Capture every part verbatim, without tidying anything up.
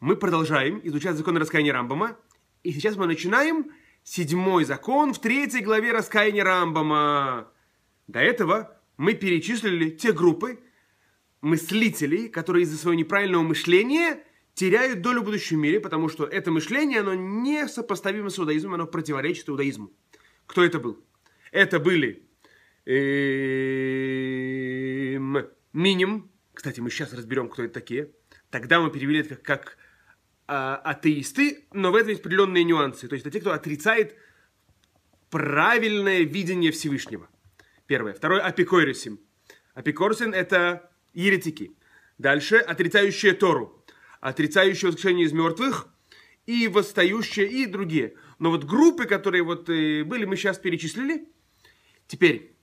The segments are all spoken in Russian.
Мы продолжаем изучать законы раскаяния Рамбама. И сейчас мы начинаем седьмой закон в третьей главе раскаяния Рамбама. До этого мы перечислили те группы мыслителей, которые из-за своего неправильного мышления теряют долю в будущем мире, потому что это мышление, оно не сопоставимо с иудаизмом, оно противоречит иудаизму. Кто это был? Это были эм, Миним. Кстати, мы сейчас разберем, кто это такие. Тогда мы перевели это как, как а, атеисты, но в этом есть определенные нюансы. То есть это те, кто отрицает правильное видение Всевышнего. Первое. Второе. Апикойросим. Апикорсин – это еретики. Дальше. Отрицающие Тору. Отрицающие воскрешение из мертвых. И восстающие, и другие. Но вот группы, которые вот э, были, мы сейчас перечислили. Теперь.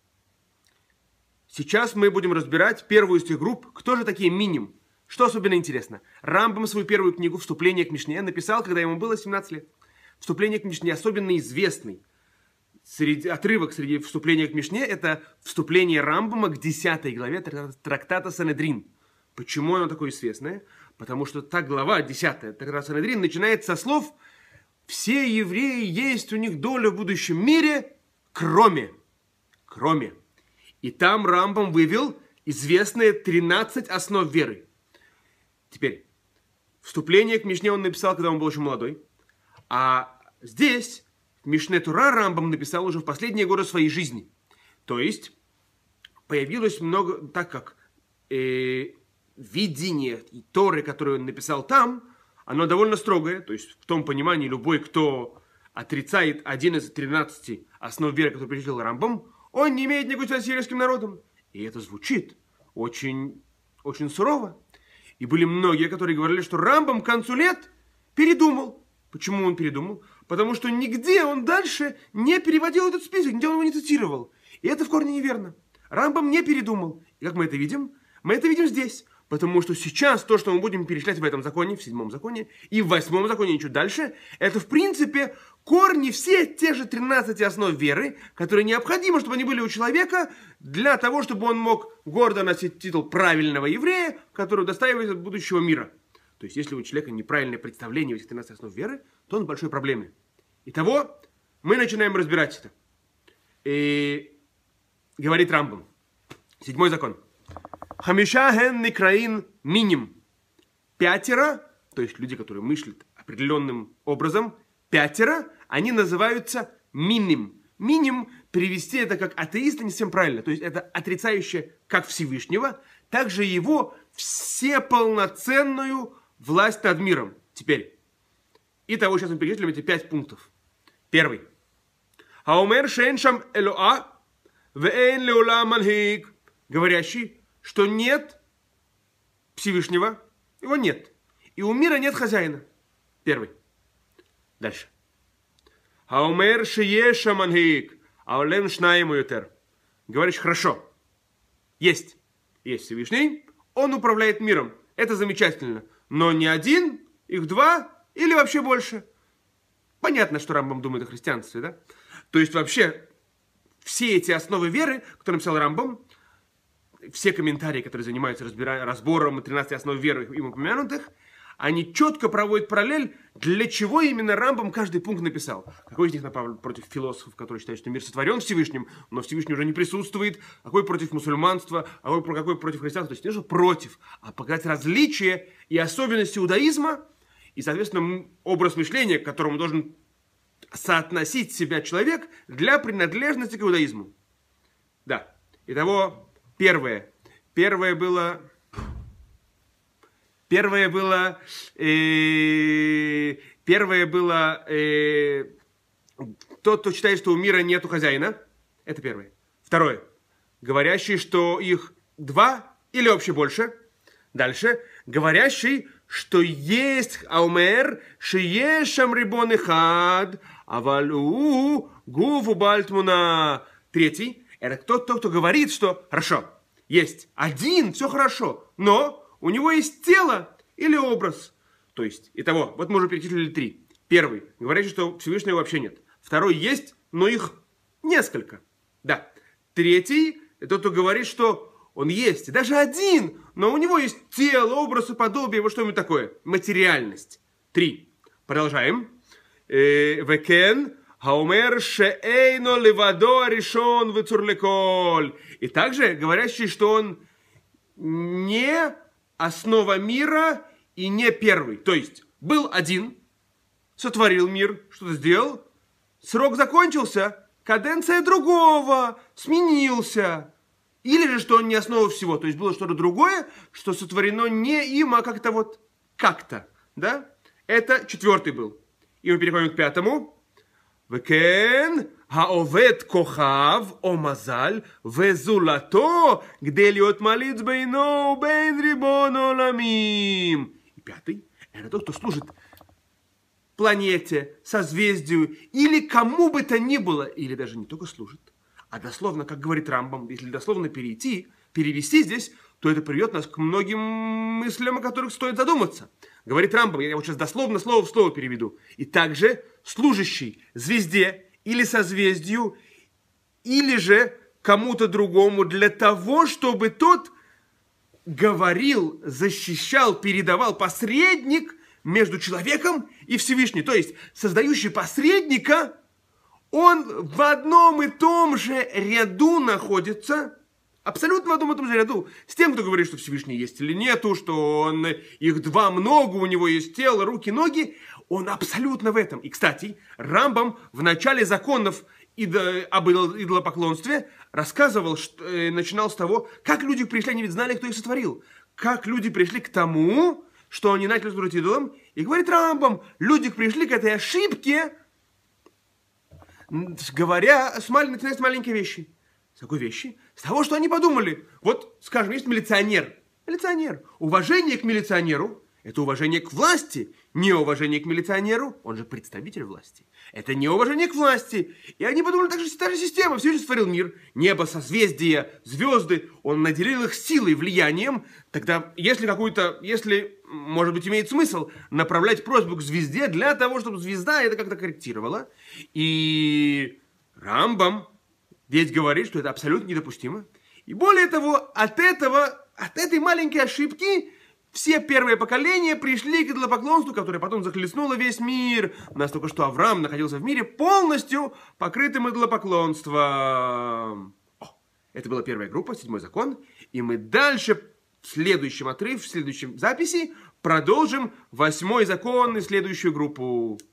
Сейчас мы будем разбирать первую из этих групп. Кто же такие Миним? Что особенно интересно? Рамбам свою первую книгу «Вступление к Мишне» написал, когда ему было семнадцать лет. «Вступление к Мишне» особенно известный среди, отрывок среди «Вступления к Мишне» — это вступление Рамбама к десятой главе трактата Санедрин. Почему оно такое известное? Потому что та глава, десятая, трактата Санедрин, начинается со слов «Все евреи, есть у них доля в будущем мире, кроме». Кроме. И там Рамбам вывел известные тринадцать основ веры. Теперь, вступление к Мишне он написал, когда он был очень молодой. А здесь, в Мишне Тура, Рамбам написал уже в последние годы своей жизни. То есть, появилось много, так как э, видение и Торы, которое он написал там, оно довольно строгое. То есть, в том понимании, любой, кто отрицает один из тринадцати основ веры, который перечислил Рамбам, он не имеет никакой связи с еврейским народом. И это звучит очень, очень сурово. И были многие, которые говорили, что Рамбам к концу лет передумал. Почему он передумал? Потому что нигде он дальше не переводил этот список, нигде он его не цитировал. И это в корне неверно. Рамбам не передумал. И как мы это видим? Мы это видим здесь. Потому что сейчас то, что мы будем перечислять в этом законе, в седьмом законе, и в восьмом законе, и чуть дальше, это в принципе корни все те же тринадцати основ веры, которые необходимы, чтобы они были у человека, для того, чтобы он мог гордо носить титул правильного еврея, который удостаивает от будущего мира. То есть, если у человека неправильное представление этих тринадцати основ веры, то он в большой проблеме. Итого, мы начинаем разбирать это. И говорит Рамбам. Седьмой закон. Хамиша ген некраин миним. Пятеро, то есть люди, которые мыслят определенным образом, пятеро, они называются миним. Миним перевести это как атеиста не совсем правильно. То есть это отрицающее как Всевышнего, также его всеполноценную власть над миром. Теперь. Итого, сейчас мы перечислим эти пять пунктов. Первый. Хаумер шеншам элоа вээн леула манхиг. Говорящий, что нет Всевышнего, его нет. И у мира нет хозяина. Первый. Дальше. Хаумер шиеша манхиг, аулем шнаему ютер. Говоришь, хорошо. Есть. Есть Всевышний, он управляет миром. Это замечательно. Но не один, их два или вообще больше. Понятно, что Рамбам думает о христианстве, да? То есть вообще все эти основы веры, которые написал Рамбам, все комментарии, которые занимаются разбира... разбором тринадцати основ веры им упомянутых, они четко проводят параллель, для чего именно Рамбам каждый пункт написал. Какой из них направлен против философов, которые считают, что мир сотворен Всевышним, но Всевышний уже не присутствует, какой против мусульманства, а какой, какой против христианства. То есть не что против, а показать различия и особенности иудаизма, и, соответственно, образ мышления, к которому должен соотносить себя человек для принадлежности к иудаизму. Да. Итого, первое. Первое было... Первое было... Э, первое было... Э, тот, кто считает, что у мира нету хозяина. Это первое. Второе. Говорящий, что их два или вообще больше. Дальше. Говорящий, что есть аумер, шиешам рибон эхад, авалу гуфу бальтмуна. Третий. Это тот, кто говорит, что хорошо, есть один, все хорошо, но у него есть тело или образ. То есть, итого, вот мы уже перечислили три. Первый. Говорящий, что Всевышнего вообще нет. Второй есть, но их несколько. Да. Третий. Это тот, кто говорит, что Он есть, даже один, но у него есть тело, образ и подобие, вот что-нибудь такое. Материальность. Три. Продолжаем. Векен, хаумер шеэйно левадо решон вецурлеколь. И также говорящий, что он не основа мира и не первый. То есть был один, сотворил мир, что-то сделал, срок закончился, каденция другого, сменился. Или же, что он не основа всего, то есть было что-то другое, что сотворено не им, а как-то вот как-то, да? Это четвертый был. И мы переходим к пятому. Векен хаовет кохав о мазаль везулато где льет молитв бейно бейн рибон оламим. И пятый – это тот, кто служит планете, созвездию или кому бы то ни было, или даже не только служит, а дословно, как говорит Рамбам, если дословно перейти, перевести здесь, то это приведет нас к многим мыслям, о которых стоит задуматься. Говорит Рамбам, я вот сейчас дословно слово в слово переведу. И также служащий звезде или созвездию, или же кому-то другому для того, чтобы тот говорил, защищал, передавал, посредник между человеком и Всевышним. То есть создающий посредника, он в одном и том же ряду находится, абсолютно в одном и том же ряду, с тем, кто говорит, что Всевышний есть или нету, что он, их два много, у него есть тело, руки, ноги. Он абсолютно в этом. И, кстати, Рамбам в начале законов идо, об идолопоклонстве рассказывал, что, э, начинал с того, как люди пришли, они ведь знали, кто их сотворил. Как люди пришли к тому, что они начали служить идолам. И говорит Рамбам, люди пришли к этой ошибке, говоря, с маль... начиная с маленькой вещи. С какой вещи? С того, что они подумали. Вот, скажем, есть милиционер. Милиционер. Уважение к милиционеру – это уважение к власти. Неуважение к милиционеру – он же представитель власти. Это неуважение к власти. И они подумали, так же та же система. Всевышний сотворил мир. Небо, созвездия, звезды. Он наделил их силой, влиянием. Тогда, если какую-то, если, может быть, имеет смысл направлять просьбу к звезде для того, чтобы звезда это как-то корректировала. И Рамбам ведь говорит, что это абсолютно недопустимо. И более того, от этого, от этой маленькой ошибки все первые поколения пришли к идолопоклонству, которое потом захлестнуло весь мир. Настолько, что Авраам находился в мире полностью покрытым идолопоклонством. О, это была первая группа, седьмой закон. И мы дальше, в следующем отрыве, в следующем записи, продолжим восьмой закон и следующую группу.